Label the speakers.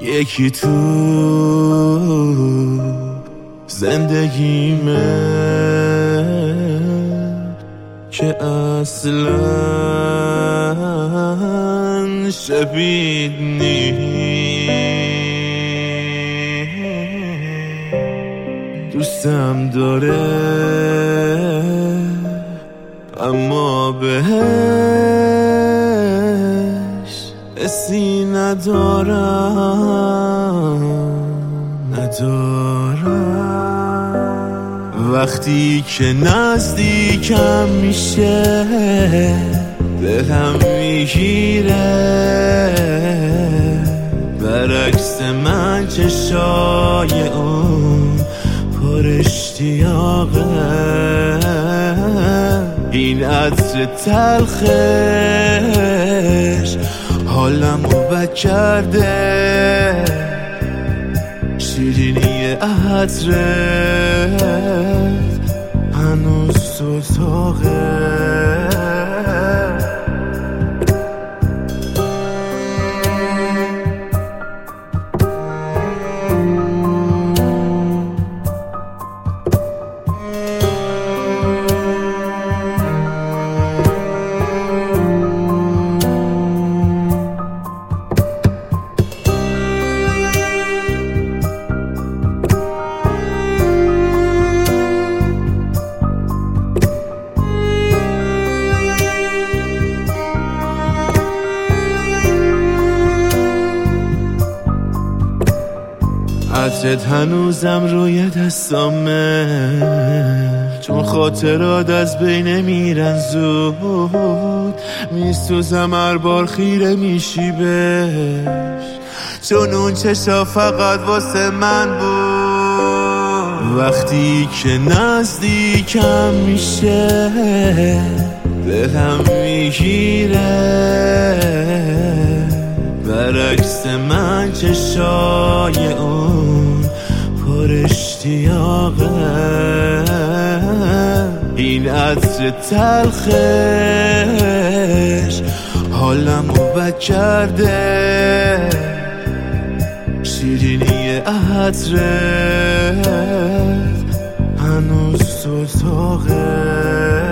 Speaker 1: یکی تو زندگیمه که اصلا شبیه نیست. دوستم داره اما بهش حسی ندارم. وقتی که نزدیکم میشه دلم میگیره، برعکس من چشای اون پر اشتیاقه. این عطر تلخش حالمو بد کرده، شیرینی عطرت هنوز تو اتاقه. عطرت هنوزم روی دستامه، چون خاطرات از بین میرن زود. میسوزم هر بار خیره میشی بهش، چون اون چشا فقط واسه من بود. وقتی که نزدیکم میشه دلم میگیره، برعکس من چشای اون پر اشتیاقه. این عطر تلخش حالمو بد کرده، شیرینی عطرت هنوز تو اتاقه.